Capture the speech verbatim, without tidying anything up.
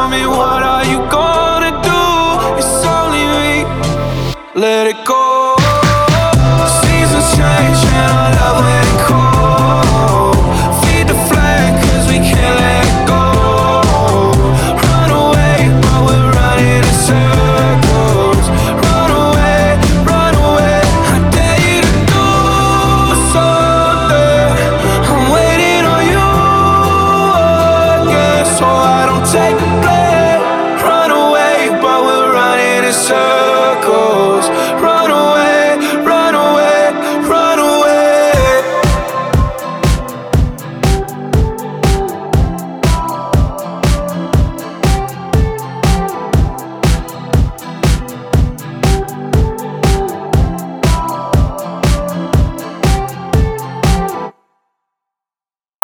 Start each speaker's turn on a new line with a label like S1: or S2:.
S1: me, what are you gonna do? It's only me. Let it go. Seasons change and our love let it cold. Feed the flame cause we can't let it go. Run away but we're running in circles. Run away, run away, I dare you to do something. I'm waiting on you again, so I don't take the